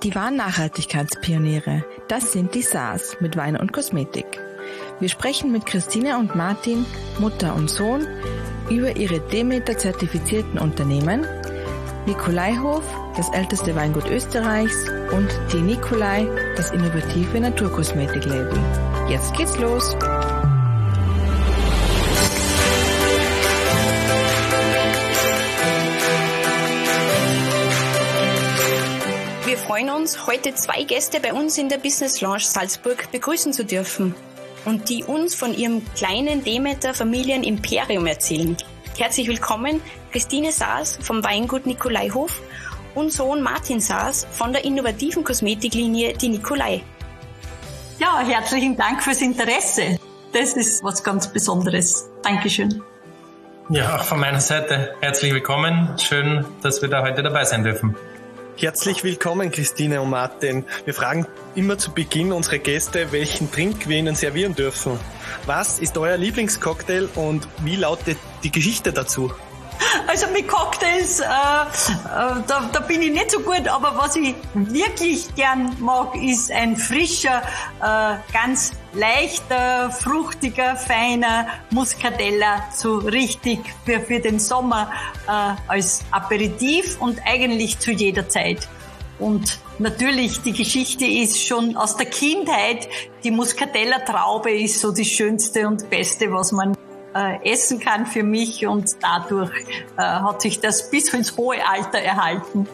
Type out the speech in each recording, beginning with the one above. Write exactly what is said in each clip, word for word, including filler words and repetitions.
Die wahren Nachhaltigkeitspioniere, das sind die Saas mit Wein und Kosmetik. Wir sprechen mit Christine und Martin, Mutter und Sohn, über ihre Demeter-zertifizierten Unternehmen, Nikolaihof, das älteste Weingut Österreichs, und die Nikolai, das innovative Naturkosmetiklabel. Jetzt geht's los! Wir freuen uns, heute zwei Gäste bei uns in der Business Lounge Salzburg begrüßen zu dürfen und die uns von ihrem kleinen Demeter-Familien-Imperium erzählen. Herzlich willkommen Christine Saas vom Weingut Nikolaihof und Sohn Martin Saas von der innovativen Kosmetiklinie Die Nikolai. Ja, herzlichen Dank fürs Interesse. Das ist was ganz Besonderes. Dankeschön. Ja, auch von meiner Seite herzlich willkommen. Schön, dass wir da heute dabei sein dürfen. Herzlich willkommen, Christine und Martin. Wir fragen immer zu Beginn unsere Gäste, welchen Trink wir ihnen servieren dürfen. Was ist euer Lieblingscocktail und wie lautet die Geschichte dazu? Also mit Cocktails, äh, äh, da, da bin ich nicht so gut, aber was ich wirklich gern mag, ist ein frischer, äh, ganz leichter, fruchtiger, feiner Muscatella, so richtig für, für den Sommer äh, als Aperitif und eigentlich zu jeder Zeit. Und natürlich, die Geschichte ist schon aus der Kindheit, die Muscatella-Traube ist so die schönste und beste, was man äh, essen kann für mich, und dadurch äh, hat sich das bis ins hohe Alter erhalten.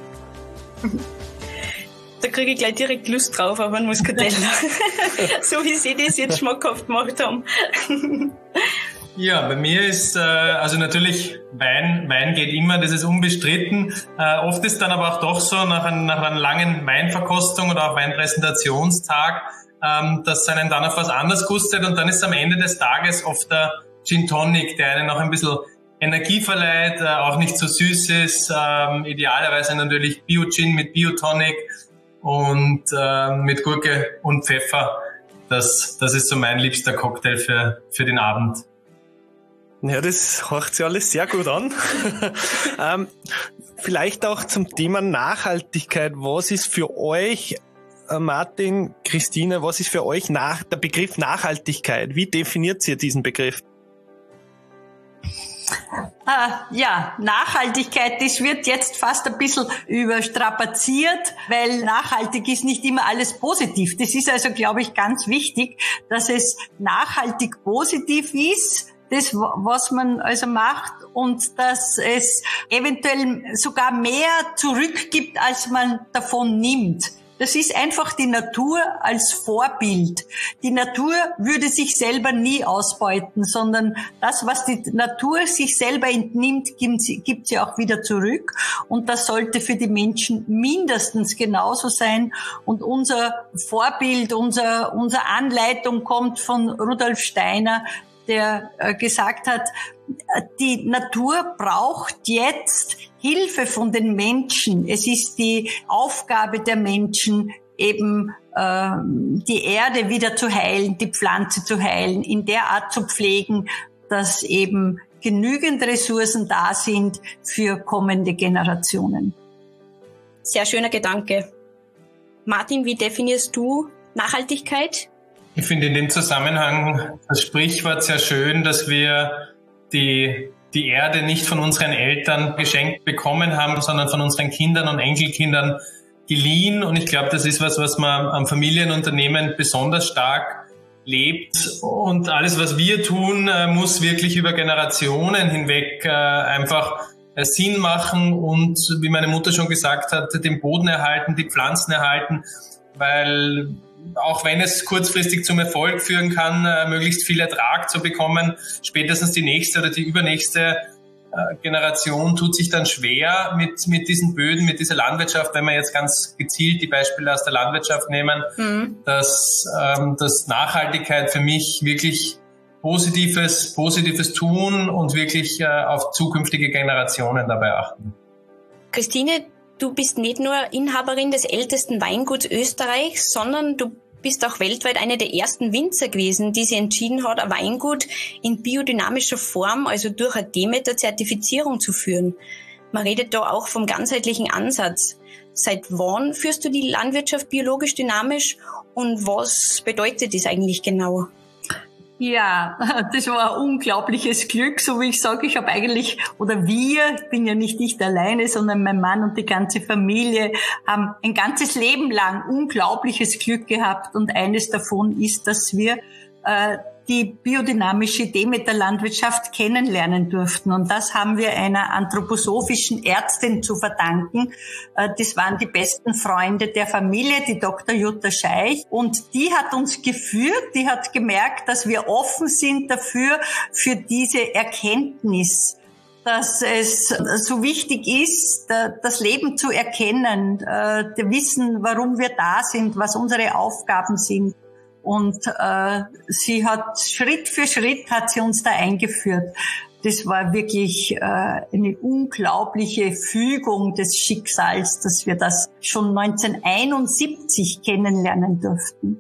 Da kriege ich gleich direkt Lust drauf auf einen Muscatella. So wie Sie das jetzt schmackhaft gemacht haben. Ja, bei mir ist, äh, also natürlich, Wein, Wein geht immer, das ist unbestritten. Äh, oft ist dann aber auch doch so, nach, ein, nach einer langen Weinverkostung oder auch Weinpräsentationstag, ähm, dass einen dann auf was anderes gustet, und dann ist am Ende des Tages oft der Gin Tonic, der einen noch ein bisschen Energie verleiht, äh, auch nicht so süß ist, ähm, idealerweise natürlich Bio-Gin mit Bio-Tonic und äh, mit Gurke und Pfeffer. Das, das ist so mein liebster Cocktail für, für den Abend. Ja, das hört sich alles sehr gut an. ähm, vielleicht auch zum Thema Nachhaltigkeit. Was ist für euch, äh, Martin, Christine, was ist für euch nach, der Begriff Nachhaltigkeit? Wie definiert ihr diesen Begriff? Äh, ja, Nachhaltigkeit, das wird jetzt fast ein bisschen überstrapaziert, weil nachhaltig ist nicht immer alles positiv. Das ist also, glaube ich, ganz wichtig, dass es nachhaltig positiv ist, das, was man also macht, und dass es eventuell sogar mehr zurückgibt, als man davon nimmt. Das ist einfach die Natur als Vorbild. Die Natur würde sich selber nie ausbeuten, sondern das, was die Natur sich selber entnimmt, gibt sie, gibt sie auch wieder zurück. Und das sollte für die Menschen mindestens genauso sein. Und unser Vorbild, unser, unsere Anleitung kommt von Rudolf Steiner, der äh, gesagt hat, die Natur braucht jetzt Hilfe von den Menschen. Es ist die Aufgabe der Menschen, eben äh, die Erde wieder zu heilen, die Pflanze zu heilen, in der Art zu pflegen, dass eben genügend Ressourcen da sind für kommende Generationen. Sehr schöner Gedanke. Martin, wie definierst du Nachhaltigkeit? Ich finde in dem Zusammenhang das Sprichwort sehr schön, dass wir die, die Erde nicht von unseren Eltern geschenkt bekommen haben, sondern von unseren Kindern und Enkelkindern geliehen. Und ich glaube, das ist was, was man am Familienunternehmen besonders stark lebt. Und alles, was wir tun, muss wirklich über Generationen hinweg einfach Sinn machen und, wie meine Mutter schon gesagt hat, den Boden erhalten, die Pflanzen erhalten, weil auch wenn es kurzfristig zum Erfolg führen kann, äh, möglichst viel Ertrag zu bekommen, spätestens die nächste oder die übernächste äh, Generation tut sich dann schwer mit mit diesen Böden, mit dieser Landwirtschaft, wenn wir jetzt ganz gezielt die Beispiele aus der Landwirtschaft nehmen, mhm. dass, ähm, dass Nachhaltigkeit für mich wirklich positives, positives tun und wirklich äh, auf zukünftige Generationen dabei achten. Christine, du bist nicht nur Inhaberin des ältesten Weinguts Österreichs, sondern du bist auch weltweit eine der ersten Winzer gewesen, die sich entschieden hat, ein Weingut in biodynamischer Form, also durch eine Demeter-Zertifizierung zu führen. Man redet da auch vom ganzheitlichen Ansatz. Seit wann führst du die Landwirtschaft biologisch dynamisch und was bedeutet das eigentlich genau? Ja, das war ein unglaubliches Glück, so wie ich sage, ich habe eigentlich, oder wir, ich bin ja nicht ich alleine, sondern mein Mann und die ganze Familie haben ein ganzes Leben lang unglaubliches Glück gehabt und eines davon ist, dass wir äh, die biodynamische Demeter-Landwirtschaft kennenlernen durften. Und das haben wir einer anthroposophischen Ärztin zu verdanken. Das waren die besten Freunde der Familie, die Doktor Jutta Scheich. Und die hat uns geführt, die hat gemerkt, dass wir offen sind dafür, für diese Erkenntnis, dass es so wichtig ist, das Leben zu erkennen, wissen, warum wir da sind, was unsere Aufgaben sind. Und äh, sie hat Schritt für Schritt hat sie uns da eingeführt. Das war wirklich äh, eine unglaubliche Fügung des Schicksals, dass wir das schon neunzehnhunderteinundsiebzig kennenlernen durften.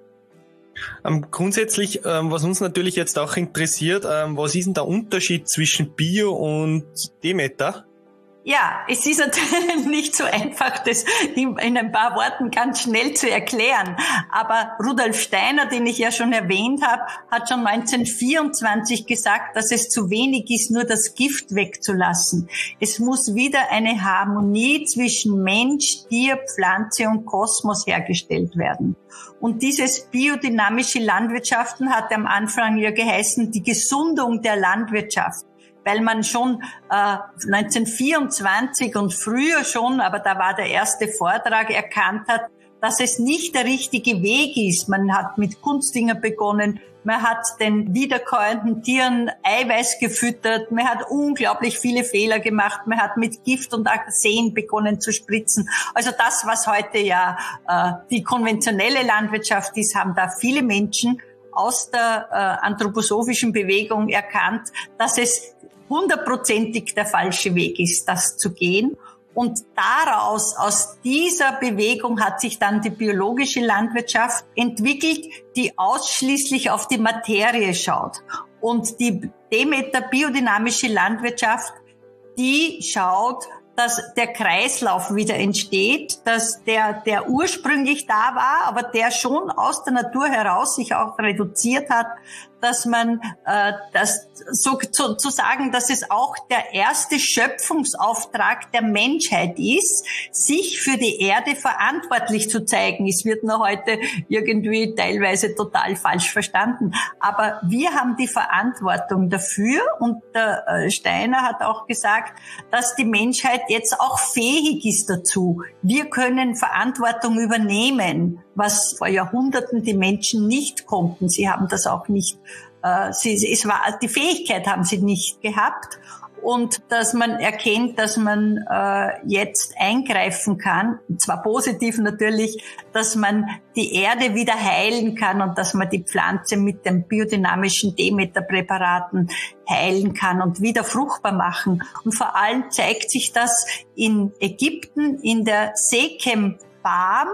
Ähm, grundsätzlich, ähm, was uns natürlich jetzt auch interessiert, ähm, was ist denn der Unterschied zwischen Bio und Demeter? Ja, es ist natürlich nicht so einfach, das in ein paar Worten ganz schnell zu erklären. Aber Rudolf Steiner, den ich ja schon erwähnt habe, hat schon neunzehnhundertvierundzwanzig gesagt, dass es zu wenig ist, nur das Gift wegzulassen. Es muss wieder eine Harmonie zwischen Mensch, Tier, Pflanze und Kosmos hergestellt werden. Und dieses biodynamische Landwirtschaften hat am Anfang ja geheißen, die Gesundung der Landwirtschaft. Weil man schon äh, neunzehnhundertvierundzwanzig und früher schon, aber da war der erste Vortrag, erkannt hat, dass es nicht der richtige Weg ist. Man hat mit Kunstdünger begonnen, man hat den wiederkäuenden Tieren Eiweiß gefüttert, man hat unglaublich viele Fehler gemacht, man hat mit Gift und Arsen begonnen zu spritzen. Also das, was heute ja äh, die konventionelle Landwirtschaft ist, haben da viele Menschen aus der äh, anthroposophischen Bewegung erkannt, dass es hundertprozentig der falsche Weg ist, das zu gehen. Und daraus, aus dieser Bewegung hat sich dann die biologische Landwirtschaft entwickelt, die ausschließlich auf die Materie schaut. Und die Demeter biodynamische Landwirtschaft, die schaut, dass der Kreislauf wieder entsteht, dass der, der ursprünglich da war, aber der schon aus der Natur heraus sich auch reduziert hat, dass man äh, das so zu, zu sagen, dass es auch der erste Schöpfungsauftrag der Menschheit ist, sich für die Erde verantwortlich zu zeigen. Es wird nur heute irgendwie teilweise total falsch verstanden, aber wir haben die Verantwortung dafür und der äh, Steiner hat auch gesagt, dass die Menschheit jetzt auch fähig ist dazu. Wir können Verantwortung übernehmen, was vor Jahrhunderten die Menschen nicht konnten. Sie haben das auch nicht, äh, sie, es war, die Fähigkeit haben sie nicht gehabt. Und dass man erkennt, dass man äh, jetzt eingreifen kann, und zwar positiv natürlich, dass man die Erde wieder heilen kann und dass man die Pflanze mit den biodynamischen Demeter-Präparaten heilen kann und wieder fruchtbar machen. Und vor allem zeigt sich das in Ägypten, in der Sekem Farm,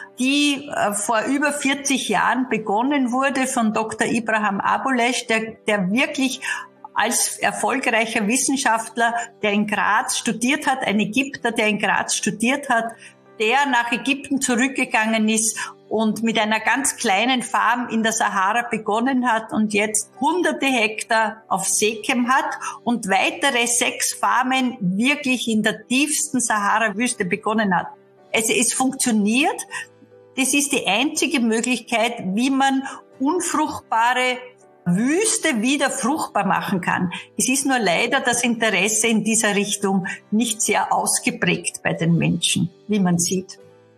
die äh, vor über vierzig Jahren begonnen wurde von Doktor Ibrahim Abulesh, der, der wirklich als erfolgreicher Wissenschaftler, der in Graz studiert hat, ein Ägypter, der in Graz studiert hat, der nach Ägypten zurückgegangen ist und mit einer ganz kleinen Farm in der Sahara begonnen hat und jetzt hunderte Hektar auf Sekem hat und weitere sechs Farmen wirklich in der tiefsten Sahara-Wüste begonnen hat. Also es funktioniert. Das ist die einzige Möglichkeit, wie man unfruchtbare Wüste wieder fruchtbar machen kann. Es ist nur leider das Interesse in dieser Richtung nicht sehr ausgeprägt bei den Menschen, wie man sieht.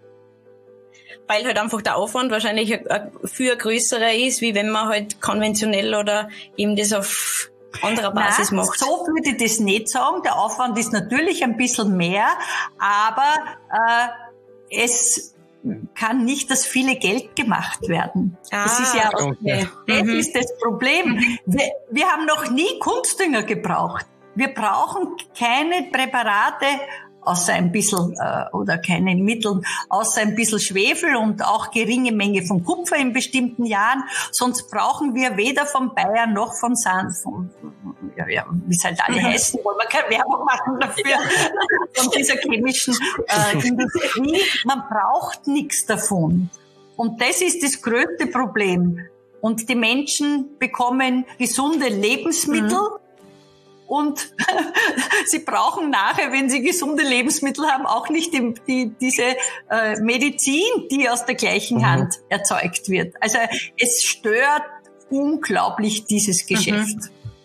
Weil halt einfach der Aufwand wahrscheinlich viel größerer ist, wie wenn man halt konventionell oder eben das auf anderer Basis Nein, macht. So würde ich das nicht sagen. Der Aufwand ist natürlich ein bisschen mehr, aber äh, es kann nicht das viele Geld gemacht werden. Ah, das ist ja okay. Das mhm. ist das Problem. Wir, wir haben noch nie Kunstdünger gebraucht. Wir brauchen keine Präparate außer ein bisschen, äh, oder keine Mittel, außer ein bisschen Schwefel und auch geringe Menge von Kupfer in bestimmten Jahren. Sonst brauchen wir weder von Bayer noch von San, von, ja, ja, wie es halt alle heißen, wollen wir keine Werbung machen dafür, von dieser chemischen äh, Industrie. Man braucht nichts davon. Und das ist das größte Problem. Und die Menschen bekommen gesunde Lebensmittel, mhm. und sie brauchen nachher, wenn sie gesunde Lebensmittel haben, auch nicht die, die, diese äh, Medizin, die aus der gleichen mhm. Hand erzeugt wird. Also es stört unglaublich dieses Geschäft.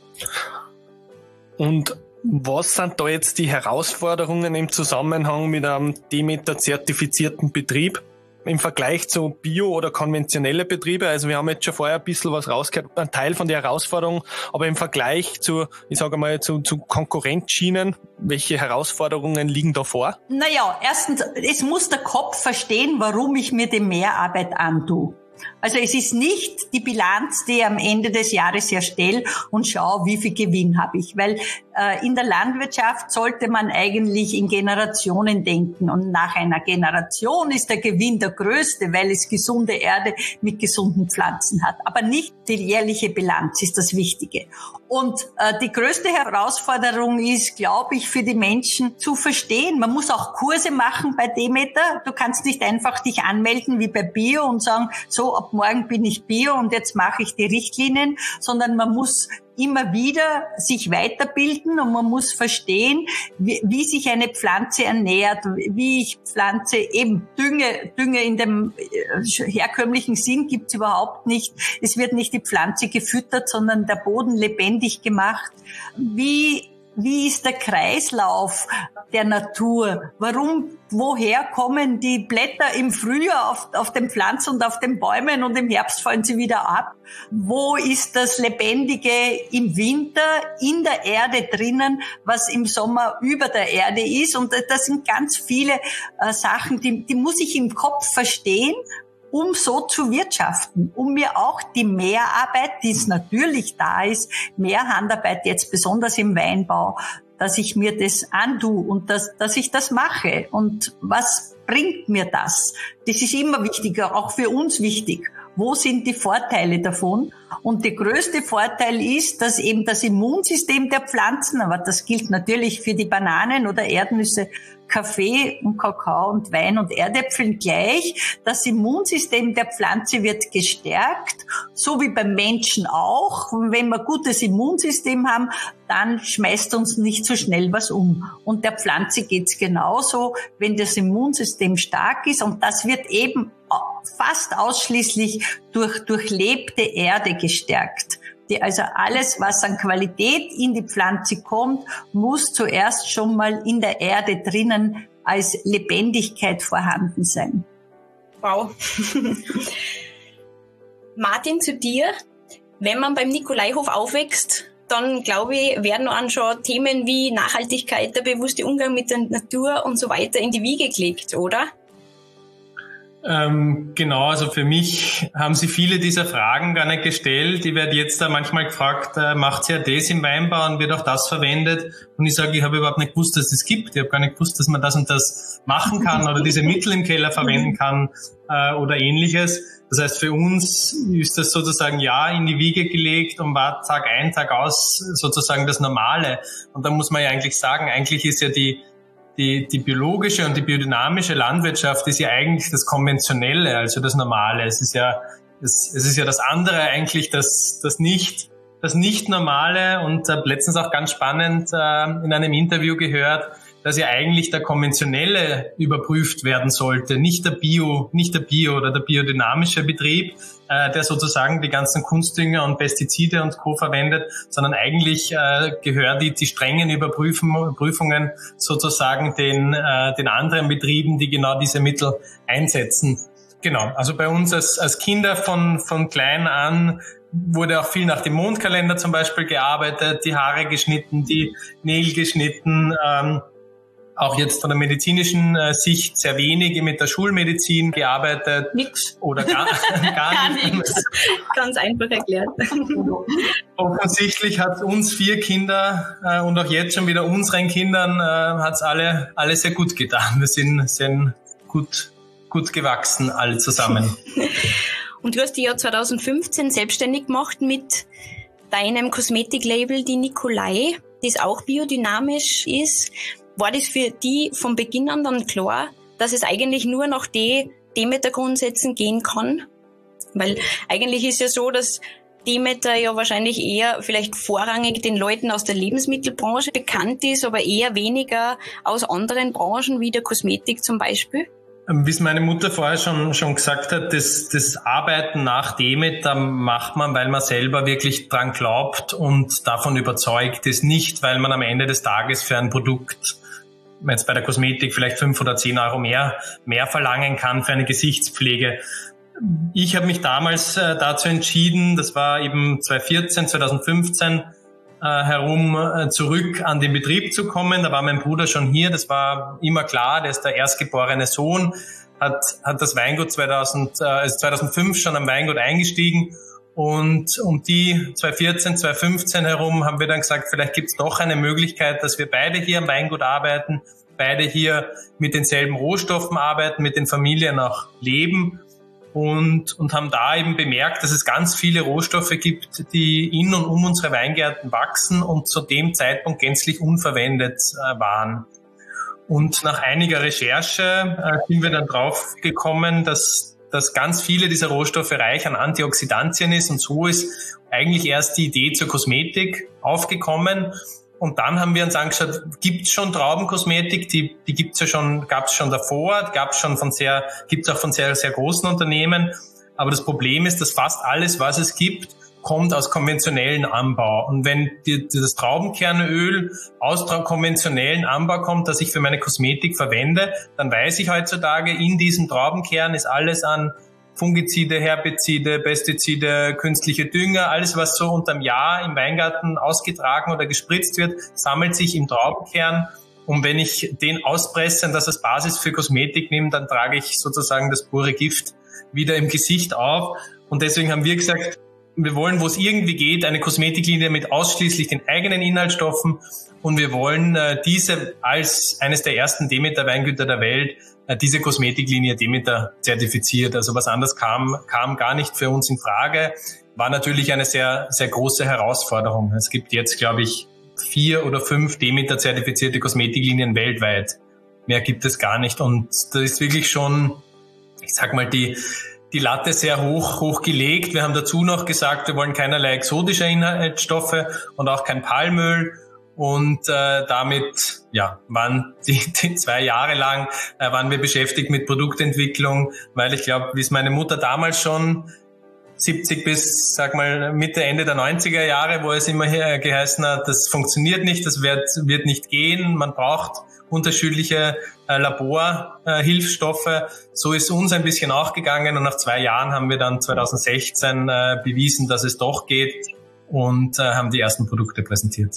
Mhm. Und was sind da jetzt die Herausforderungen im Zusammenhang mit einem Demeter-zertifizierten Betrieb im Vergleich zu Bio- oder konventionelle Betriebe? Also wir haben jetzt schon vorher ein bisschen was rausgehört, ein Teil von der Herausforderung, aber im Vergleich zu, ich sage mal, zu, zu Konkurrenzschienen, welche Herausforderungen liegen da vor? Naja, erstens, es muss der Kopf verstehen, warum ich mir die Mehrarbeit antue. Also es ist nicht die Bilanz, die ich am Ende des Jahres erstelle und schaue, wie viel Gewinn habe ich. Weil äh, in der Landwirtschaft sollte man eigentlich in Generationen denken. Und nach einer Generation ist der Gewinn der größte, weil es gesunde Erde mit gesunden Pflanzen hat. Aber nicht die jährliche Bilanz ist das Wichtige. Und äh, die größte Herausforderung ist, glaube ich, für die Menschen zu verstehen. Man muss auch Kurse machen bei Demeter. Du kannst nicht einfach dich anmelden wie bei Bio und sagen, so, ab morgen bin ich Bio und jetzt mache ich die Richtlinien, sondern man muss immer wieder sich weiterbilden und man muss verstehen, wie, wie sich eine Pflanze ernährt, wie ich Pflanze eben Dünge, Dünge in dem herkömmlichen Sinn gibt's überhaupt nicht. Es wird nicht die Pflanze gefüttert, sondern der Boden lebendig gemacht. Wie Wie ist der Kreislauf der Natur? Warum, woher kommen die Blätter im Frühjahr auf, auf den Pflanzen und auf den Bäumen und im Herbst fallen sie wieder ab? Wo ist das Lebendige im Winter in der Erde drinnen, was im Sommer über der Erde ist? Und das sind ganz viele äh, Sachen, die, die muss ich im Kopf verstehen, um so zu wirtschaften, um mir auch die Mehrarbeit, die es natürlich da ist, mehr Handarbeit jetzt besonders im Weinbau, dass ich mir das antue und dass, dass ich das mache. Und was bringt mir das? Das ist immer wichtiger, auch für uns wichtig. Wo sind die Vorteile davon? Und der größte Vorteil ist, dass eben das Immunsystem der Pflanzen, aber das gilt natürlich für die Bananen oder Erdnüsse, Kaffee und Kakao und Wein und Erdäpfeln gleich. Das Immunsystem der Pflanze wird gestärkt, so wie beim Menschen auch. Und wenn wir ein gutes Immunsystem haben, dann schmeißt uns nicht so schnell was um. Und der Pflanze geht's genauso, wenn das Immunsystem stark ist. Und das wird eben fast ausschließlich durch durchlebte Erde gestärkt. Die, also alles, was an Qualität in die Pflanze kommt, muss zuerst schon mal in der Erde drinnen als Lebendigkeit vorhanden sein. Wow. Martin, zu dir. Wenn man beim Nikolaihof aufwächst, dann glaube ich, werden einem schon Themen wie Nachhaltigkeit, der bewusste Umgang mit der Natur und so weiter in die Wiege gelegt, oder? Ähm, genau, also für mich haben sie viele dieser Fragen gar nicht gestellt. Ich werde jetzt da manchmal gefragt, äh, macht ihr das im Weinbau und wird auch das verwendet? Und ich sage, ich habe überhaupt nicht gewusst, dass es das gibt. Ich habe gar nicht gewusst, dass man das und das machen kann oder diese Mittel im Keller verwenden kann äh, oder ähnliches. Das heißt, für uns ist das sozusagen ja in die Wiege gelegt und war Tag ein, Tag aus sozusagen das Normale. Und da muss man ja eigentlich sagen, eigentlich ist ja die Die, die biologische und die biodynamische Landwirtschaft ist ja eigentlich das Konventionelle, also das Normale. Es ist ja, es, es ist ja das andere eigentlich, das, das nicht, das nicht Normale. Und habe letztens auch ganz spannend äh, in einem Interview gehört, dass ja eigentlich der konventionelle überprüft werden sollte, nicht der Bio, nicht der Bio oder der biodynamische Betrieb, äh, der sozusagen die ganzen Kunstdünger und Pestizide und Co. verwendet, sondern eigentlich äh, gehören die, die strengen Überprüfungen Prüfungen sozusagen den, äh, den anderen Betrieben, die genau diese Mittel einsetzen. Genau, also bei uns als, als Kinder von, von klein an wurde auch viel nach dem Mondkalender zum Beispiel gearbeitet, die Haare geschnitten, die Nägel geschnitten, ähm, auch jetzt von der medizinischen äh, Sicht sehr wenig mit der Schulmedizin gearbeitet. Nix. Oder gar, gar, gar nichts. Ganz einfach erklärt. Offensichtlich hat uns vier Kinder äh, und auch jetzt schon wieder unseren Kindern äh, hat es alle, alle sehr gut getan. Wir sind, sind gut, gut gewachsen, alle zusammen. Und du hast dich ja zwanzig fünfzehn selbstständig gemacht mit deinem Kosmetiklabel, die Nikolai, das auch biodynamisch ist. War das für die von Beginn an dann klar, dass es eigentlich nur nach den Demeter-Grundsätzen gehen kann? Weil eigentlich ist ja so, dass Demeter ja wahrscheinlich eher vielleicht vorrangig den Leuten aus der Lebensmittelbranche bekannt ist, aber eher weniger aus anderen Branchen wie der Kosmetik zum Beispiel. Wie es meine Mutter vorher schon schon gesagt hat, das, das Arbeiten nach Demeter macht man, weil man selber wirklich dran glaubt und davon überzeugt ist, nicht weil man am Ende des Tages für ein Produkt, jetzt bei der Kosmetik vielleicht fünf oder zehn Euro mehr, mehr verlangen kann für eine Gesichtspflege. Ich habe mich damals äh, dazu entschieden, das war eben zwanzig vierzehn, zwanzig fünfzehn, äh, herum äh, zurück an den Betrieb zu kommen. Da war mein Bruder schon hier, das war immer klar, der ist der erstgeborene Sohn, hat hat das Weingut zweitausend, äh, also zweitausendfünf schon am Weingut eingestiegen und um die zwanzig vierzehn, zwanzig fünfzehn herum haben wir dann gesagt, vielleicht gibt es doch eine Möglichkeit, dass wir beide hier am Weingut arbeiten, beide hier mit denselben Rohstoffen arbeiten, mit den Familien auch leben. Und, und haben da eben bemerkt, dass es ganz viele Rohstoffe gibt, die in und um unsere Weingärten wachsen und zu dem Zeitpunkt gänzlich unverwendet äh, waren. Und nach einiger Recherche äh, sind wir dann drauf gekommen, dass, dass ganz viele dieser Rohstoffe reich an Antioxidantien ist und so ist eigentlich erst die Idee zur Kosmetik aufgekommen. Und dann haben wir uns angeschaut, gibt es schon Traubenkosmetik? Die, die gibt's ja schon, gab es schon davor, gab es schon von sehr, gibt es auch von sehr, sehr großen Unternehmen. Aber das Problem ist, dass fast alles, was es gibt, kommt aus konventionellen Anbau. Und wenn die, das Traubenkernöl aus konventionellen Anbau kommt, das ich für meine Kosmetik verwende, dann weiß ich heutzutage, in diesem Traubenkern ist alles an Fungizide, Herbizide, Pestizide, künstliche Dünger, alles was so unterm Jahr im Weingarten ausgetragen oder gespritzt wird, sammelt sich im Traubenkern. Und wenn ich den auspresse und das als Basis für Kosmetik nehme, dann trage ich sozusagen das pure Gift wieder im Gesicht auf. Und deswegen haben wir gesagt, wir wollen, wo es irgendwie geht, eine Kosmetiklinie mit ausschließlich den eigenen Inhaltsstoffen. Und wir wollen äh, diese als eines der ersten Demeter-Weingüter der Welt, äh, diese Kosmetiklinie Demeter zertifiziert. Also was anderes kam, kam gar nicht für uns in Frage. War natürlich eine sehr, sehr große Herausforderung. Es gibt jetzt, glaube ich, vier oder fünf Demeter-zertifizierte Kosmetiklinien weltweit. Mehr gibt es gar nicht. Und da ist wirklich schon, ich sag mal, die die Latte sehr hoch, hoch gelegt. Wir haben dazu noch gesagt, wir wollen keinerlei exotische Inhaltsstoffe und auch kein Palmöl. Und äh, damit ja, waren die, die zwei Jahre lang äh, waren wir beschäftigt mit Produktentwicklung, weil ich glaube, wie es meine Mutter damals schon siebzig bis, sag mal, Mitte, Ende der neunziger Jahre, wo es immer hier geheißen hat, das funktioniert nicht, das wird, wird nicht gehen, man braucht unterschiedliche äh, Laborhilfsstoffe. Äh, so ist uns ein bisschen nachgegangen und nach zwei Jahren haben wir dann zwanzig sechzehn äh, bewiesen, dass es doch geht und äh, haben die ersten Produkte präsentiert.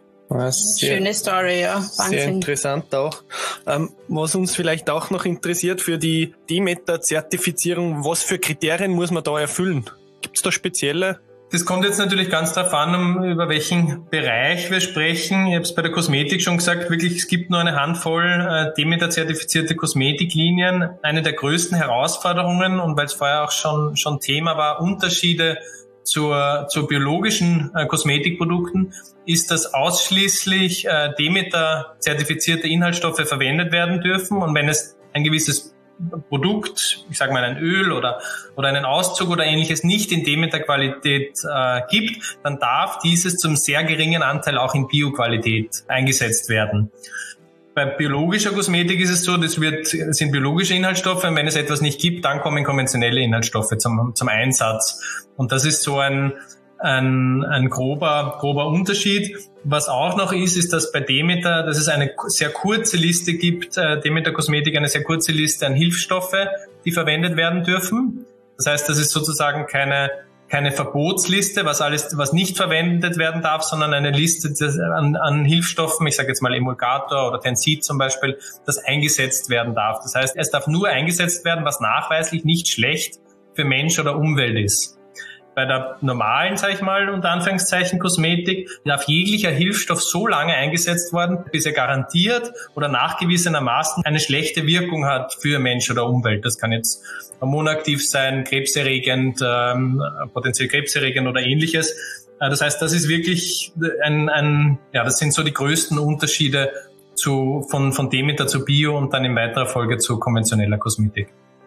Sehr, schöne Story, ja. Wahnsinn. Sehr interessant auch. Ähm, was uns vielleicht auch noch interessiert für die Demeter-Zertifizierung, was für Kriterien muss man da erfüllen? Gibt es da spezielle? Das kommt jetzt natürlich ganz darauf an, um, über welchen Bereich wir sprechen. Ich habe es bei der Kosmetik schon gesagt, wirklich, es gibt nur eine Handvoll äh, Demeter-zertifizierte Kosmetiklinien. Eine der größten Herausforderungen, und weil es vorher auch schon schon Thema war, Unterschiede zur, zur biologischen äh, Kosmetikprodukten, ist, dass ausschließlich äh, Demeter-zertifizierte Inhaltsstoffe verwendet werden dürfen. Und wenn es ein gewisses Produkt, ich sage mal ein Öl oder oder einen Auszug oder ähnliches nicht in Demeter-Qualität äh, gibt, dann darf dieses zum sehr geringen Anteil auch in Bio-Qualität eingesetzt werden. Bei biologischer Kosmetik ist es so, das wird, sind biologische Inhaltsstoffe und wenn es etwas nicht gibt, dann kommen konventionelle Inhaltsstoffe zum, zum Einsatz. Und das ist so ein, ein, ein grober, grober Unterschied. Was auch noch ist, ist, dass bei Demeter, dass es eine sehr kurze Liste gibt, äh, Demeter Kosmetik eine sehr kurze Liste an Hilfsstoffe, die verwendet werden dürfen. Das heißt, das ist sozusagen keine keine Verbotsliste, was alles, was nicht verwendet werden darf, sondern eine Liste an, an Hilfsstoffen, ich sage jetzt mal Emulgator oder Tensid zum Beispiel, das eingesetzt werden darf. Das heißt, es darf nur eingesetzt werden, was nachweislich nicht schlecht für Mensch oder Umwelt ist. Bei der normalen, sage ich mal, unter Anführungszeichen Kosmetik, darf jeglicher Hilfsstoff so lange eingesetzt werden, bis er garantiert oder nachgewiesenermaßen eine schlechte Wirkung hat für Mensch oder Umwelt. Das kann jetzt hormonaktiv sein, krebserregend, ähm, potenziell krebserregend oder ähnliches. Äh, das heißt, das ist wirklich ein, ein, ja, das sind so die größten Unterschiede zu, von, von Demeter zu Bio und dann in weiterer Folge zu konventioneller Kosmetik.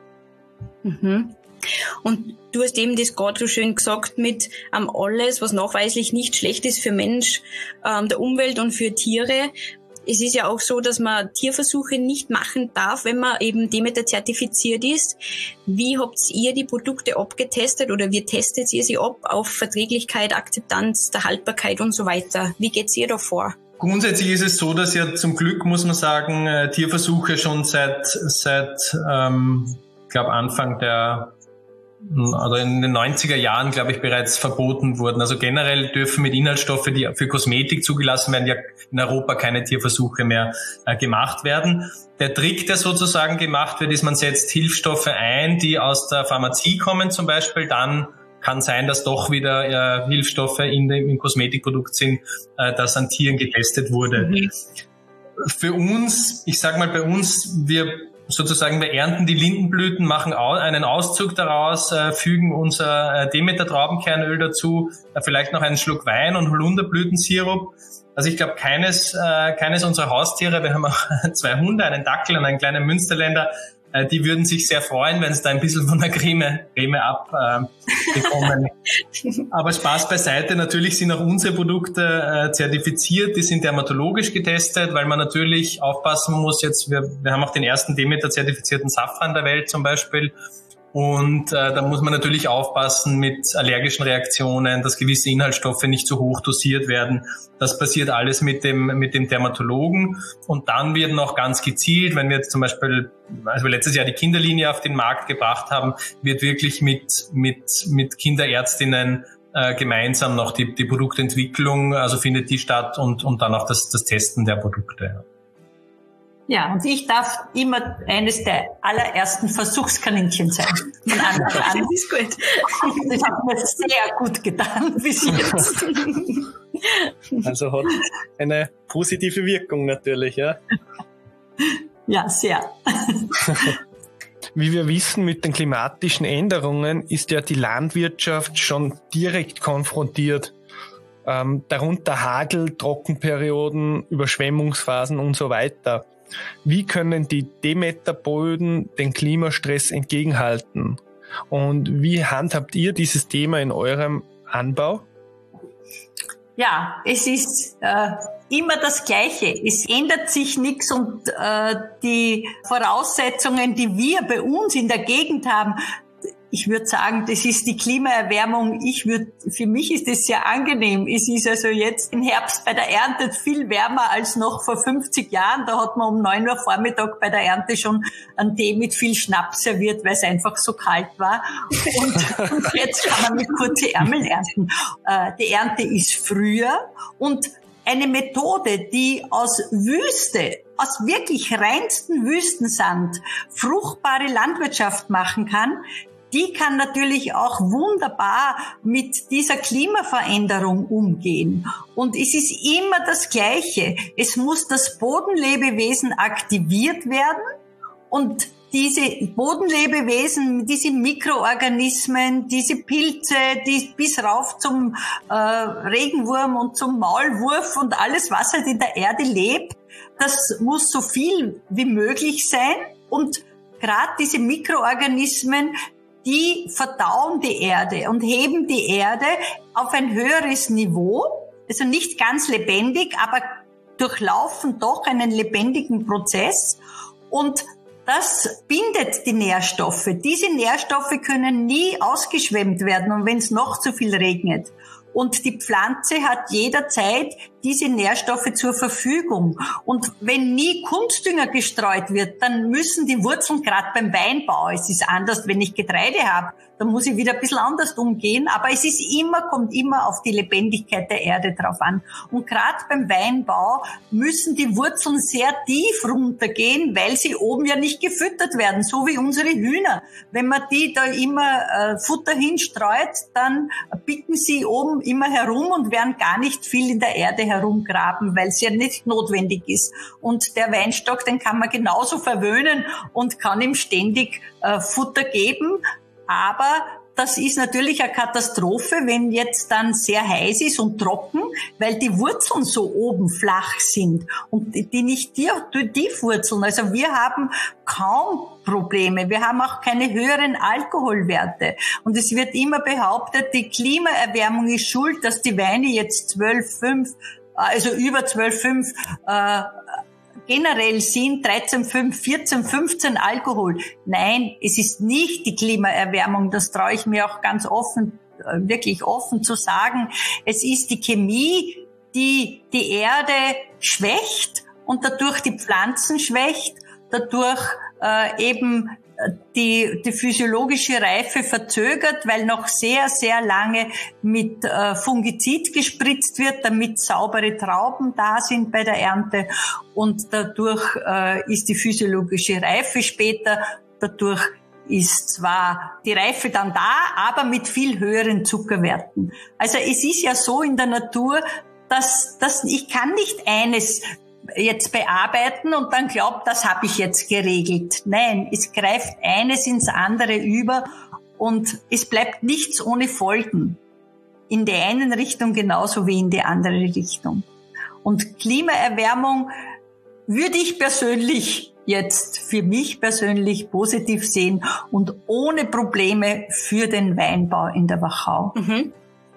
Mhm. Und du hast eben das gerade so schön gesagt mit ähm, alles, was nachweislich nicht schlecht ist für Mensch, ähm, der Umwelt und für Tiere. Es ist ja auch so, dass man Tierversuche nicht machen darf, wenn man eben Demeter zertifiziert ist. Wie habt ihr die Produkte abgetestet oder wie testet ihr sie ab auf Verträglichkeit, Akzeptanz, der Haltbarkeit und so weiter? Wie geht's ihr da vor? Grundsätzlich ist es so, dass ja zum Glück, muss man sagen, äh, Tierversuche schon seit, seit ähm, ich glaube Anfang der also in den neunziger Jahren, glaube ich, bereits verboten wurden. Also generell dürfen mit Inhaltsstoffe, die für Kosmetik zugelassen werden, ja in Europa keine Tierversuche mehr äh, gemacht werden. Der Trick, der sozusagen gemacht wird, ist, man setzt Hilfsstoffe ein, die aus der Pharmazie kommen zum Beispiel. Dann kann sein, dass doch wieder äh, Hilfsstoffe in dem im Kosmetikprodukt sind, äh, das an Tieren getestet wurde. Mhm. Für uns, ich sage mal bei uns, wir sozusagen, wir ernten die Lindenblüten, machen einen Auszug daraus, äh, fügen unser Demeter Traubenkernöl dazu, äh, vielleicht noch einen Schluck Wein und Holunderblütensirup. Also ich glaube, keines äh, keines unserer Haustiere, wir haben auch zwei Hunde, einen Dackel und einen kleinen Münsterländer, äh, die würden sich sehr freuen, wenn sie da ein bisschen von der Creme, Creme abbekommen. Äh, Aber Spaß beiseite, natürlich sind auch unsere Produkte äh, zertifiziert, die sind dermatologisch getestet, weil man natürlich aufpassen muss, jetzt wir, wir haben auch den ersten Demeter-zertifizierten Safran der Welt zum Beispiel. Und äh, da muss man natürlich aufpassen mit allergischen Reaktionen, dass gewisse Inhaltsstoffe nicht zu hoch dosiert werden. Das passiert alles mit dem mit dem Dermatologen. Und dann wird noch ganz gezielt, wenn wir jetzt zum Beispiel, als wir letztes Jahr die Kinderlinie auf den Markt gebracht haben, wird wirklich mit mit mit Kinderärztinnen äh, gemeinsam noch die die Produktentwicklung, also findet die statt und und dann auch das das Testen der Produkte. Ja, und ich darf immer eines der allerersten Versuchskaninchen sein. Von Anfang an. Das ist gut. Das hat mir sehr gut getan bis jetzt. Also hat eine positive Wirkung natürlich, ja? Ja, sehr. Wie wir wissen, mit den klimatischen Änderungen ist ja die Landwirtschaft schon direkt konfrontiert. Ähm, darunter Hagel, Trockenperioden, Überschwemmungsphasen und so weiter. Wie können die Demeter-Böden den Klimastress entgegenhalten? Und wie handhabt ihr dieses Thema in eurem Anbau? Ja, es ist äh, immer das Gleiche. Es ändert sich nichts und äh, die Voraussetzungen, die wir bei uns in der Gegend haben, ich würde sagen, das ist die Klimaerwärmung. Ich würde, für mich ist das sehr angenehm. Es ist also jetzt im Herbst bei der Ernte viel wärmer als noch vor fünfzig Jahren. Da hat man um neun Uhr Vormittag bei der Ernte schon einen Tee mit viel Schnaps serviert, weil es einfach so kalt war. Und, und jetzt kann man mit kurzen Ärmeln ernten. Äh, die Ernte ist früher und eine Methode, die aus Wüste, aus wirklich reinsten Wüstensand fruchtbare Landwirtschaft machen kann, die kann natürlich auch wunderbar mit dieser Klimaveränderung umgehen. Und es ist immer das Gleiche. Es muss das Bodenlebewesen aktiviert werden und diese Bodenlebewesen, diese Mikroorganismen, diese Pilze, die bis rauf zum äh, Regenwurm und zum Maulwurf und alles, was halt in der Erde lebt, das muss so viel wie möglich sein. Und gerade diese Mikroorganismen, die verdauen die Erde und heben die Erde auf ein höheres Niveau. Also nicht ganz lebendig, aber durchlaufen doch einen lebendigen Prozess. Und das bindet die Nährstoffe. Diese Nährstoffe können nie ausgeschwemmt werden und wenn es noch zu viel regnet. Und die Pflanze hat jederzeit diese Nährstoffe zur Verfügung. Und wenn nie Kunstdünger gestreut wird, dann müssen die Wurzeln, gerade beim Weinbau, es ist anders, wenn ich Getreide habe, dann muss ich wieder ein bisschen anders umgehen, aber es ist immer, kommt immer auf die Lebendigkeit der Erde drauf an. Und gerade beim Weinbau müssen die Wurzeln sehr tief runtergehen, weil sie oben ja nicht gefüttert werden, so wie unsere Hühner. Wenn man die da immer äh, Futter hinstreut, dann picken sie oben immer herum und werden gar nicht viel in der Erde herumgraben, weil es ja nicht notwendig ist. Und der Weinstock, den kann man genauso verwöhnen und kann ihm ständig äh, Futter geben. Aber das ist natürlich eine Katastrophe, wenn jetzt dann sehr heiß ist und trocken, weil die Wurzeln so oben flach sind und die nicht tief wurzeln. Also wir haben kaum Probleme. Wir haben auch keine höheren Alkoholwerte. Und es wird immer behauptet, die Klimaerwärmung ist schuld, dass die Weine jetzt zwölf Komma fünf, also über zwölf Komma fünf äh, generell sind, dreizehn Komma fünf, vierzehn, fünfzehn Alkohol. Nein, es ist nicht die Klimaerwärmung, das traue ich mir auch ganz offen, wirklich offen zu sagen. Es ist die Chemie, die die Erde schwächt und dadurch die Pflanzen schwächt, dadurch äh, eben die, die physiologische Reife verzögert, weil noch sehr, sehr lange mit äh, Fungizid gespritzt wird, damit saubere Trauben da sind bei der Ernte. Und dadurch äh, ist die physiologische Reife später, dadurch ist zwar die Reife dann da, aber mit viel höheren Zuckerwerten. Also es ist ja so in der Natur, dass, dass ich kann nicht eines jetzt bearbeiten und dann glaubt, das habe ich jetzt geregelt. Nein, es greift eines ins andere über und es bleibt nichts ohne Folgen. In der einen Richtung genauso wie in die andere Richtung. Und Klimaerwärmung würde ich persönlich jetzt für mich persönlich positiv sehen und ohne Probleme für den Weinbau in der Wachau. Mhm.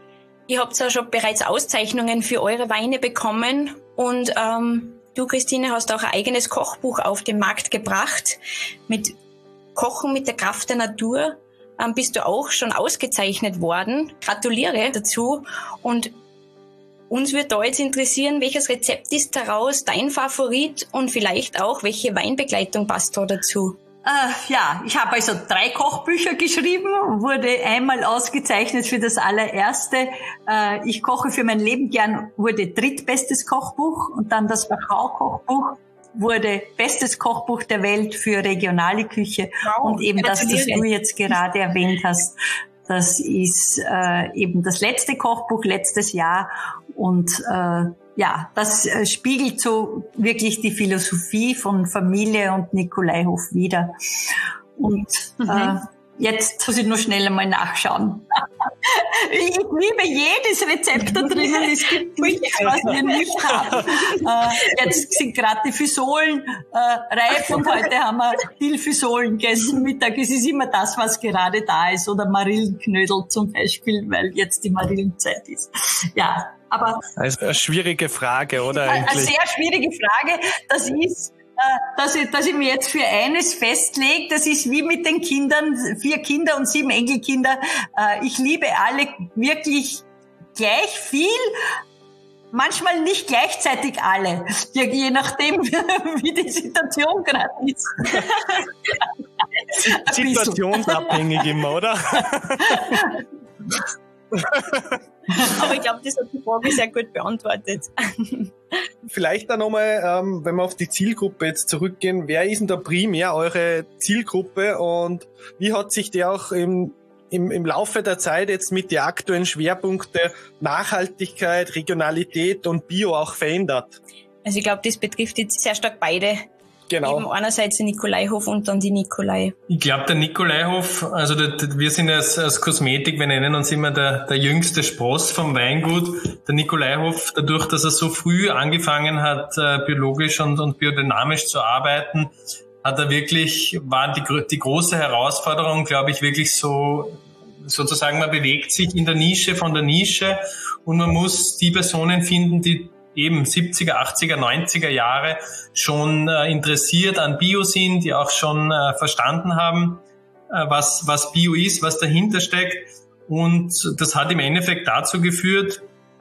Ihr habt ja schon bereits Auszeichnungen für eure Weine bekommen und ähm, du, Christine, hast auch ein eigenes Kochbuch auf den Markt gebracht. Mit Kochen mit der Kraft der Natur ähm, bist du auch schon ausgezeichnet worden. Gratuliere dazu. Und uns würde da jetzt interessieren, welches Rezept ist daraus dein Favorit und vielleicht auch, welche Weinbegleitung passt da dazu? Äh, ja, ich habe also drei Kochbücher geschrieben, wurde einmal ausgezeichnet für das allererste. Äh, ich koche für mein Leben gern, wurde drittbestes Kochbuch und dann das Wachau-Kochbuch wurde bestes Kochbuch der Welt für regionale Küche. Wow, und eben das, das du jetzt gerade erwähnt hast, das ist äh, eben das letzte Kochbuch letztes Jahr und äh, ja, das äh, spiegelt so wirklich die Philosophie von Familie und Nikolaihof wider. Und mhm. äh, jetzt muss ich nur schnell einmal nachschauen. Ich liebe jedes Rezept da drinnen. Es gibt nichts, was wir nicht haben. Äh, jetzt sind gerade die Fisolen äh, reif und heute haben wir Dillfisolen gegessen. Mittag. Es ist immer das, was gerade da ist. Oder Marillenknödel zum Beispiel, weil jetzt die Marillenzeit ist. Ja, aber... Also eine schwierige Frage, oder eigentlich? Eine sehr schwierige Frage. Das ist... Dass ich, dass ich mir jetzt für eines festlege, das ist wie mit den Kindern, vier Kinder und sieben Enkelkinder. Ich liebe alle wirklich gleich viel, manchmal nicht gleichzeitig alle, je nachdem, wie die Situation gerade ist. Situationsabhängig immer, oder? Aber ich glaube, das hat die Frage sehr gut beantwortet. Vielleicht dann nochmal, ähm, wenn wir auf die Zielgruppe jetzt zurückgehen, wer ist denn da primär eure Zielgruppe und wie hat sich der auch im, im, im Laufe der Zeit jetzt mit den aktuellen Schwerpunkten Nachhaltigkeit, Regionalität und Bio auch verändert? Also ich glaube, das betrifft jetzt sehr stark beide. Genau. Eben einerseits den Nikolaihof und dann die Nikolai. Ich glaube, der Nikolaihof, also der, der, wir sind als, als Kosmetik, wir nennen uns immer der, der jüngste Spross vom Weingut. Der Nikolaihof, dadurch, dass er so früh angefangen hat, äh, biologisch und, und biodynamisch zu arbeiten, hat er wirklich, war die, die große Herausforderung, glaube ich, wirklich so, sozusagen, man bewegt sich in der Nische von der Nische und man muss die Personen finden, die eben siebziger, achtziger, neunziger Jahre schon äh, interessiert an Bio sind, die auch schon äh, verstanden haben, äh, was, was Bio ist, was dahinter steckt. Und das hat im Endeffekt dazu geführt,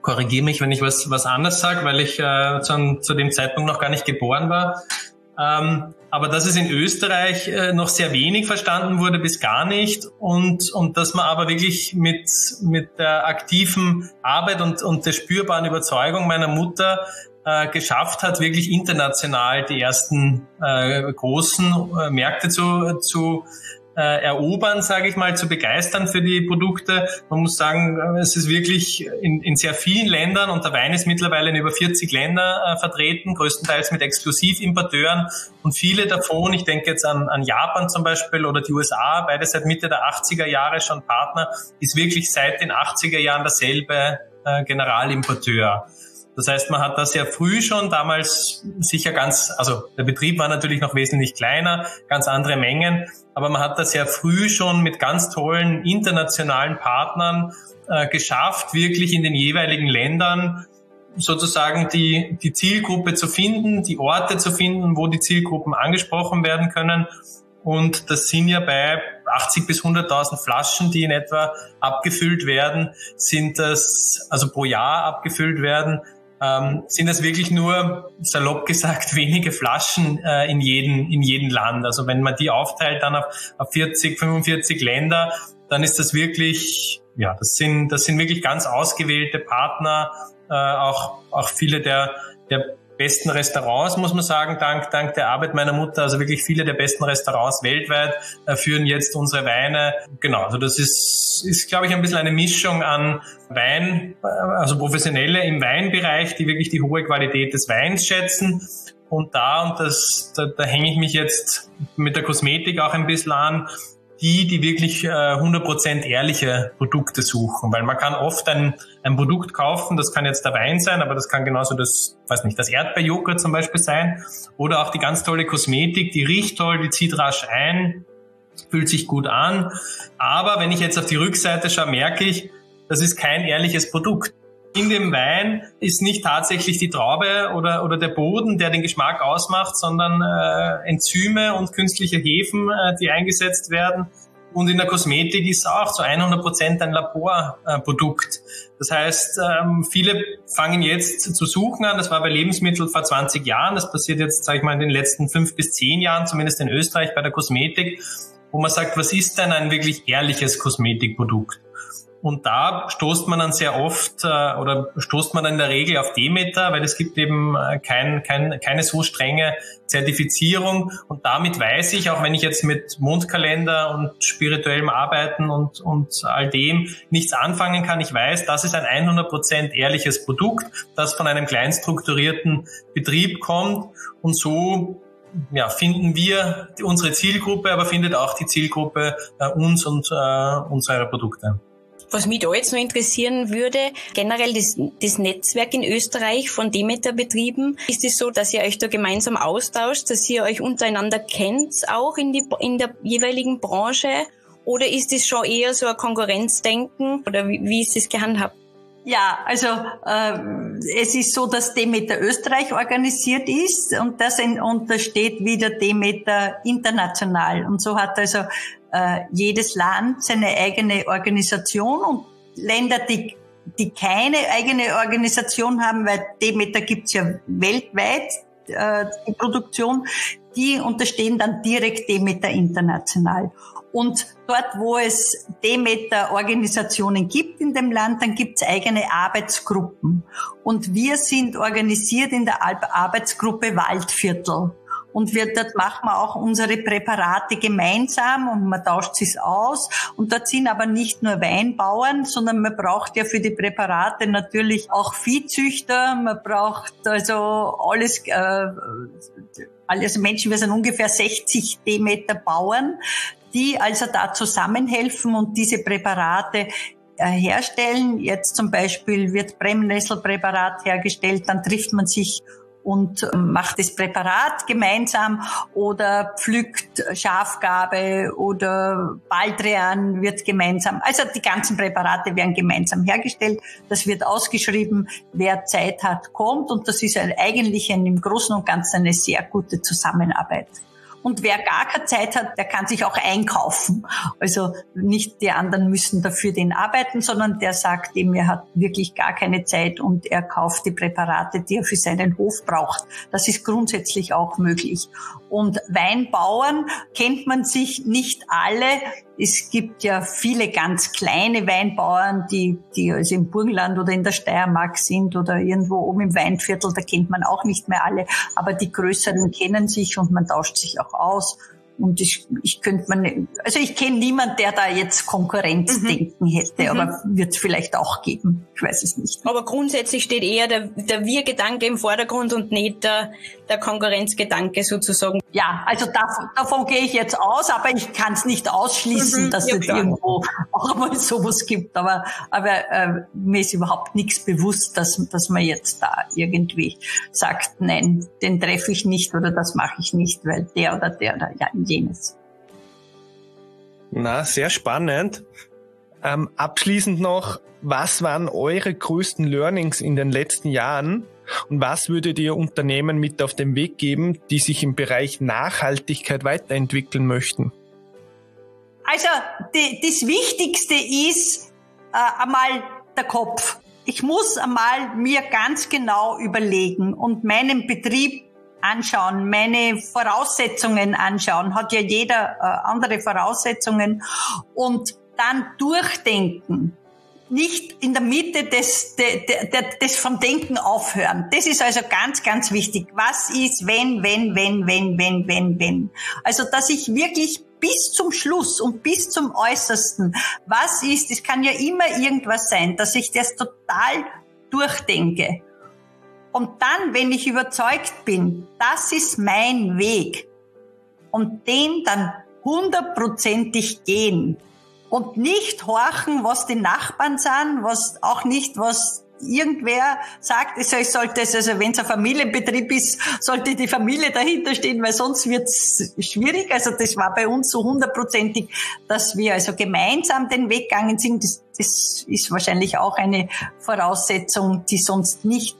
korrigiere mich, wenn ich was was anderes sage, weil ich äh, zu, zu dem Zeitpunkt noch gar nicht geboren war. Ähm, aber dass es in Österreich äh, noch sehr wenig verstanden wurde, bis gar nicht, und und dass man aber wirklich mit mit der aktiven Arbeit und und der spürbaren Überzeugung meiner Mutter äh, geschafft hat, wirklich international die ersten äh, großen äh, Märkte zu zu Äh, erobern, sage ich mal, zu begeistern für die Produkte. Man muss sagen, es ist wirklich in, in sehr vielen Ländern, und der Wein ist mittlerweile in über vierzig Länder äh, vertreten, größtenteils mit Exklusivimporteuren, und viele davon, ich denke jetzt an, an Japan zum Beispiel oder die U S A, beide seit Mitte der achtziger Jahre schon Partner, ist wirklich seit den achtziger Jahren derselbe äh, Generalimporteur. Das heißt, man hat da sehr früh schon damals sicher ganz, also der Betrieb war natürlich noch wesentlich kleiner, ganz andere Mengen, aber man hat da sehr früh schon mit ganz tollen internationalen Partnern äh, geschafft, wirklich in den jeweiligen Ländern sozusagen die, die Zielgruppe zu finden, die Orte zu finden, wo die Zielgruppen angesprochen werden können. Und das sind ja bei achtzig bis hunderttausend Flaschen, die in etwa abgefüllt werden, sind das, also pro Jahr abgefüllt werden, ähm, sind das wirklich nur, salopp gesagt, wenige Flaschen äh, in jedem in jedem Land. Also wenn man die aufteilt dann auf, auf vierzig, fünfundvierzig Länder, dann ist das wirklich, ja, das sind das sind wirklich ganz ausgewählte Partner, äh, auch auch viele der der besten Restaurants, muss man sagen, dank dank der Arbeit meiner Mutter. Also wirklich viele der besten Restaurants weltweit äh, führen jetzt unsere Weine. Genau, also das ist, ist glaube ich, ein bisschen eine Mischung an Wein, also Professionelle im Weinbereich, die wirklich die hohe Qualität des Weins schätzen. Und da, und das, da, da hänge ich mich jetzt mit der Kosmetik auch ein bisschen an, die, die wirklich äh, hundert Prozent ehrliche Produkte suchen. Weil man kann oft ein, ein Produkt kaufen, das kann jetzt der Wein sein, aber das kann genauso das, weiß nicht, das Erdbeerjoghurt zum Beispiel sein. Oder auch die ganz tolle Kosmetik, die riecht toll, die zieht rasch ein, fühlt sich gut an. Aber wenn ich jetzt auf die Rückseite schaue, merke ich, das ist kein ehrliches Produkt. In dem Wein ist nicht tatsächlich die Traube oder oder der Boden, der den Geschmack ausmacht, sondern äh, Enzyme und künstliche Hefen, äh, die eingesetzt werden. Und in der Kosmetik ist auch zu hundert Prozent ein Laborprodukt. Äh, das heißt, ähm, viele fangen jetzt zu suchen an. Das war bei Lebensmitteln vor zwanzig Jahren. Das passiert jetzt, sage ich mal, in den letzten fünf bis zehn Jahren, zumindest in Österreich bei der Kosmetik, wo man sagt, was ist denn ein wirklich ehrliches Kosmetikprodukt? Und da stoßt man dann sehr oft äh, oder stoßt man dann in der Regel auf Demeter, weil es gibt eben äh, kein, kein, keine so strenge Zertifizierung. Und damit weiß ich, auch wenn ich jetzt mit Mondkalender und spirituellem Arbeiten und, und all dem nichts anfangen kann, ich weiß, das ist ein hundert Prozent ehrliches Produkt, das von einem klein strukturierten Betrieb kommt. Und so ja, finden wir unsere Zielgruppe, aber findet auch die Zielgruppe äh, uns und äh, unsere Produkte. Was mich da jetzt noch interessieren würde, generell das, das Netzwerk in Österreich von Demeter-Betrieben, ist es so, dass ihr euch da gemeinsam austauscht, dass ihr euch untereinander kennt, auch in, die, in der jeweiligen Branche? Oder ist es schon eher so ein Konkurrenzdenken? Oder wie, wie ist das gehandhabt? Ja, also äh, es ist so, dass Demeter Österreich organisiert ist und das untersteht wieder Demeter international. Und so hat also äh, jedes Land seine eigene Organisation, und Länder, die die keine eigene Organisation haben, weil Demeter gibt's ja weltweit, äh, die Produktion, die unterstehen dann direkt Demeter international. Und dort, wo es Demeter-Organisationen gibt in dem Land, dann gibt's eigene Arbeitsgruppen. Und wir sind organisiert in der Arbeitsgruppe Waldviertel. Und wir, dort machen wir auch unsere Präparate gemeinsam und man tauscht sich aus. Und dort sind aber nicht nur Weinbauern, sondern man braucht ja für die Präparate natürlich auch Viehzüchter. Man braucht also alles, äh, alles Menschen, wir sind ungefähr sechzig Demeter Bauern, die also da zusammenhelfen und diese Präparate äh, herstellen. Jetzt zum Beispiel wird Brennnesselpräparat hergestellt, dann trifft man sich und macht das Präparat gemeinsam oder pflückt Schafgarbe oder Baldrian wird gemeinsam, also die ganzen Präparate werden gemeinsam hergestellt. Das wird ausgeschrieben, wer Zeit hat, kommt, und das ist eigentlich ein, im Großen und Ganzen eine sehr gute Zusammenarbeit. Und wer gar keine Zeit hat, der kann sich auch einkaufen. Also nicht die anderen müssen dafür den arbeiten, sondern der sagt ihm, er hat wirklich gar keine Zeit und er kauft die Präparate, die er für seinen Hof braucht. Das ist grundsätzlich auch möglich. Und Weinbauern kennt man sich nicht alle. Es gibt ja viele ganz kleine Weinbauern, die, die also im Burgenland oder in der Steiermark sind oder irgendwo oben im Weinviertel, da kennt man auch nicht mehr alle. Aber die größeren kennen sich und man tauscht sich auch aus. Und ich, ich könnte man, also ich kenne niemanden, der da jetzt Konkurrenzdenken mhm. hätte, aber mhm. wird es vielleicht auch geben. Ich weiß es nicht. Aber grundsätzlich steht eher der, der Wir-Gedanke im Vordergrund und nicht der, der Konkurrenzgedanke sozusagen. Ja, also davon, davon gehe ich jetzt aus, aber ich kann es nicht ausschließen, mhm, dass ja, es klar. irgendwo auch mal sowas gibt. Aber, aber äh, mir ist überhaupt nichts bewusst, dass, dass man jetzt da irgendwie sagt, nein, den treffe ich nicht oder das mache ich nicht, weil der oder der oder ja, jenes. Na, sehr spannend. Ähm, abschließend noch, was waren eure größten Learnings in den letzten Jahren und was würdet ihr Unternehmen mit auf den Weg geben, die sich im Bereich Nachhaltigkeit weiterentwickeln möchten? Also die, das Wichtigste ist äh, einmal der Kopf. Ich muss einmal mir ganz genau überlegen und meinen Betrieb anschauen, meine Voraussetzungen anschauen, hat ja jeder äh, andere Voraussetzungen und dann durchdenken. Nicht in der Mitte des, de, de, de, des vom Denken aufhören. Das ist also ganz, ganz wichtig. Was ist, wenn, wenn, wenn, wenn, wenn, wenn, wenn? Also, dass ich wirklich bis zum Schluss und bis zum Äußersten, was ist, es kann ja immer irgendwas sein, dass ich das total durchdenke. Und dann, wenn ich überzeugt bin, das ist mein Weg und den dann hundertprozentig gehen und nicht horchen, was die Nachbarn sagen, was auch nicht, was irgendwer sagt, also ich sollte es, also wenn es ein Familienbetrieb ist, sollte die Familie dahinter stehen, weil sonst wird's schwierig. Also das war bei uns so hundertprozentig, dass wir also gemeinsam den Weg gegangen sind. Das, das ist wahrscheinlich auch eine Voraussetzung, die sonst nicht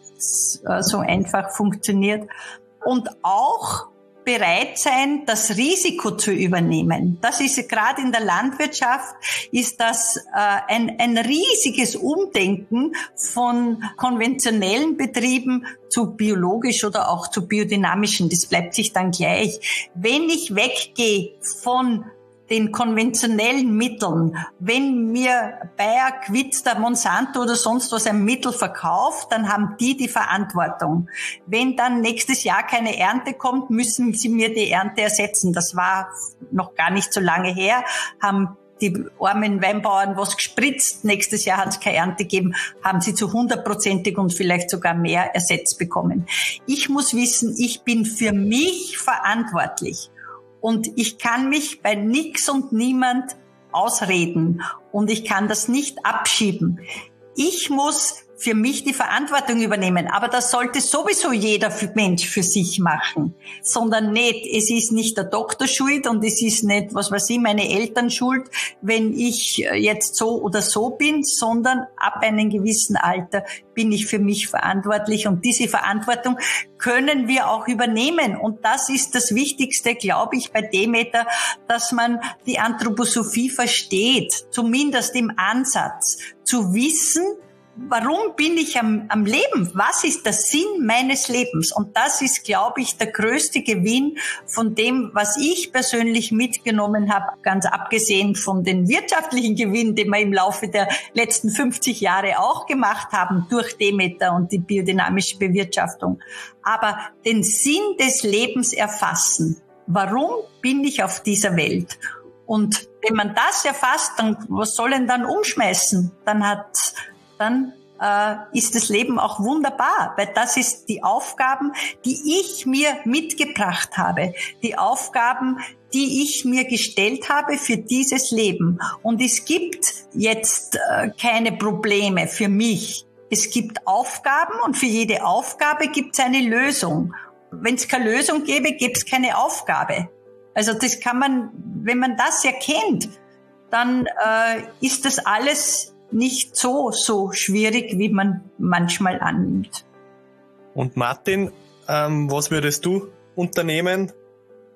so einfach funktioniert. Und auch bereit sein, das Risiko zu übernehmen. Das ist gerade in der Landwirtschaft, ist das äh, ein, ein riesiges Umdenken von konventionellen Betrieben zu biologisch oder auch zu biodynamischen. Das bleibt sich dann gleich. Wenn ich weggehe von den konventionellen Mitteln, wenn mir Bayer, Quitster, Monsanto oder sonst was ein Mittel verkauft, dann haben die die Verantwortung. Wenn dann nächstes Jahr keine Ernte kommt, müssen sie mir die Ernte ersetzen. Das war noch gar nicht so lange her, haben die armen Weinbauern was gespritzt, nächstes Jahr hat es keine Ernte gegeben, haben sie zu hundertprozentig und vielleicht sogar mehr ersetzt bekommen. Ich muss wissen, ich bin für mich verantwortlich. Und ich kann mich bei nix und niemand ausreden. Und ich kann das nicht abschieben. Ich muss für mich die Verantwortung übernehmen. Aber das sollte sowieso jeder Mensch für sich machen. Sondern nicht, es ist nicht der Doktor schuld und es ist nicht, was weiß ich, meine Eltern schuld, wenn ich jetzt so oder so bin, sondern ab einem gewissen Alter bin ich für mich verantwortlich. Und diese Verantwortung können wir auch übernehmen. Und das ist das Wichtigste, glaube ich, bei Demeter, dass man die Anthroposophie versteht, zumindest im Ansatz, zu wissen, warum bin ich am, am Leben? Was ist der Sinn meines Lebens? Und das ist, glaube ich, der größte Gewinn von dem, was ich persönlich mitgenommen habe, ganz abgesehen von den wirtschaftlichen Gewinnen, die wir im Laufe der letzten fünfzig Jahre auch gemacht haben durch Demeter und die biodynamische Bewirtschaftung. Aber den Sinn des Lebens erfassen. Warum bin ich auf dieser Welt? Und wenn man das erfasst, dann was soll denn dann umschmeißen? Dann hat dann äh, ist das Leben auch wunderbar, weil das ist die Aufgaben, die ich mir mitgebracht habe, die Aufgaben, die ich mir gestellt habe für dieses Leben. Und es gibt jetzt äh, keine Probleme für mich. Es gibt Aufgaben und für jede Aufgabe gibt es eine Lösung. Wenn es keine Lösung gäbe, gäbe es keine Aufgabe. Also das kann man, wenn man das erkennt, dann äh, ist das alles nicht so, so schwierig, wie man manchmal annimmt. Und Martin, ähm, was würdest du unternehmen,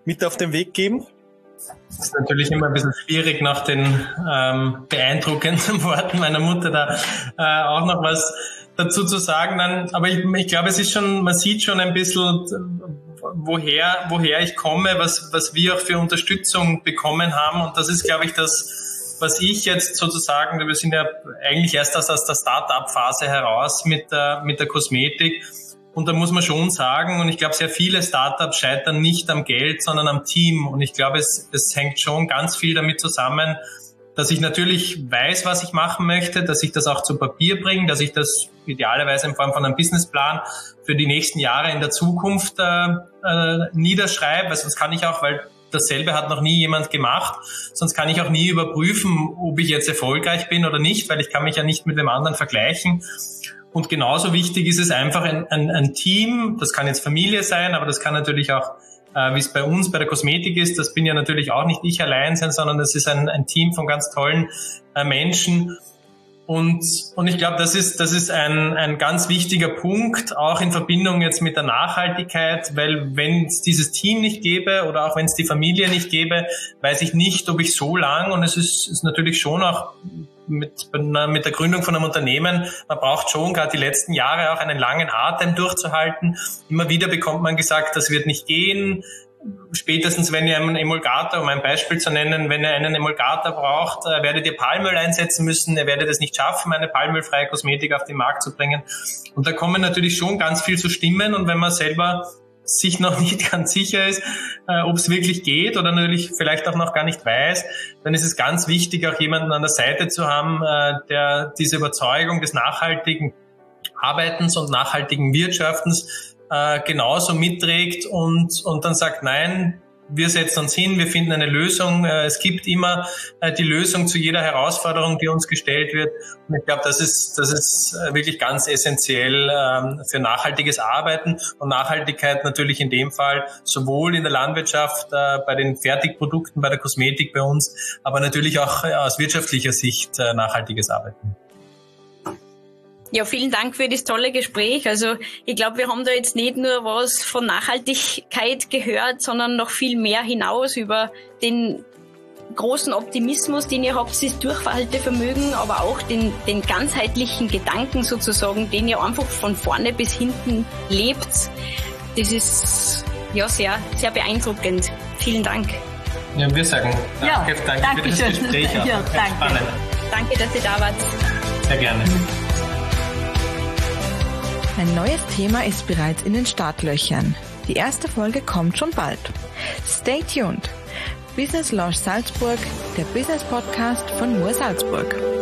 mit auf den Weg geben? Das ist natürlich immer ein bisschen schwierig, nach den ähm, beeindruckenden Worten meiner Mutter da äh, auch noch was dazu zu sagen. Dann, aber ich, ich glaube, es ist schon, man sieht schon ein bisschen, woher, woher ich komme, was, was wir auch für Unterstützung bekommen haben. Und das ist, glaube ich, das, was ich jetzt sozusagen, wir sind ja eigentlich erst aus, aus der Start-up-Phase heraus mit der, mit der Kosmetik. Und da muss man schon sagen, und ich glaube, sehr viele Startups scheitern nicht am Geld, sondern am Team. Und ich glaube, es, es hängt schon ganz viel damit zusammen, dass ich natürlich weiß, was ich machen möchte, dass ich das auch zu Papier bringe, dass ich das idealerweise in Form von einem Businessplan für die nächsten Jahre in der Zukunft äh, äh, niederschreibe. Also das kann ich auch, weil dasselbe hat noch nie jemand gemacht. Sonst kann ich auch nie überprüfen, ob ich jetzt erfolgreich bin oder nicht, weil ich kann mich ja nicht mit dem anderen vergleichen. Und genauso wichtig ist es einfach ein, ein, ein Team, das kann jetzt Familie sein, aber das kann natürlich auch, äh, wie es bei uns bei der Kosmetik ist, das bin ja natürlich auch nicht ich allein sein, sondern das ist ein, ein Team von ganz tollen äh, Menschen. Und, und ich glaube, das ist, das ist ein, ein ganz wichtiger Punkt, auch in Verbindung jetzt mit der Nachhaltigkeit, weil wenn es dieses Team nicht gäbe oder auch wenn es die Familie nicht gäbe, weiß ich nicht, ob ich so lang, und es ist, ist natürlich schon auch mit, mit der Gründung von einem Unternehmen, man braucht schon gerade die letzten Jahre auch einen langen Atem durchzuhalten. Immer wieder bekommt man gesagt, das wird nicht gehen. Spätestens, wenn ihr einen Emulgator, um ein Beispiel zu nennen, wenn ihr einen Emulgator braucht, äh, werdet ihr Palmöl einsetzen müssen, ihr werdet es nicht schaffen, eine palmölfreie Kosmetik auf den Markt zu bringen. Und da kommen natürlich schon ganz viel zu Stimmen, und wenn man selber sich noch nicht ganz sicher ist, äh, ob es wirklich geht oder natürlich vielleicht auch noch gar nicht weiß, dann ist es ganz wichtig, auch jemanden an der Seite zu haben, äh, der diese Überzeugung des nachhaltigen Arbeitens und nachhaltigen Wirtschaftens äh, genauso mitträgt und, und dann sagt, nein, wir setzen uns hin, wir finden eine Lösung. Äh, es gibt immer äh, die Lösung zu jeder Herausforderung, die uns gestellt wird. Und ich glaube, das ist, das ist wirklich ganz essentiell ähm, für nachhaltiges Arbeiten und Nachhaltigkeit natürlich in dem Fall sowohl in der Landwirtschaft, äh, bei den Fertigprodukten, bei der Kosmetik bei uns, aber natürlich auch äh, aus wirtschaftlicher Sicht äh, nachhaltiges Arbeiten. Ja, vielen Dank für das tolle Gespräch. Also ich glaube, wir haben da jetzt nicht nur was von Nachhaltigkeit gehört, sondern noch viel mehr hinaus über den großen Optimismus, den ihr habt, das Durchhaltevermögen, aber auch den, den ganzheitlichen Gedanken sozusagen, den ihr einfach von vorne bis hinten lebt. Das ist ja sehr, sehr beeindruckend. Vielen Dank. Ja, wir sagen danke, ja, danke, danke für das schön. Gespräch. Ja, danke. Spannend. Danke, dass ihr da wart. Sehr gerne. Ein neues Thema ist bereits in den Startlöchern. Die erste Folge kommt schon bald. Stay tuned. Business Lounge Salzburg, der Business Podcast von Moor Salzburg.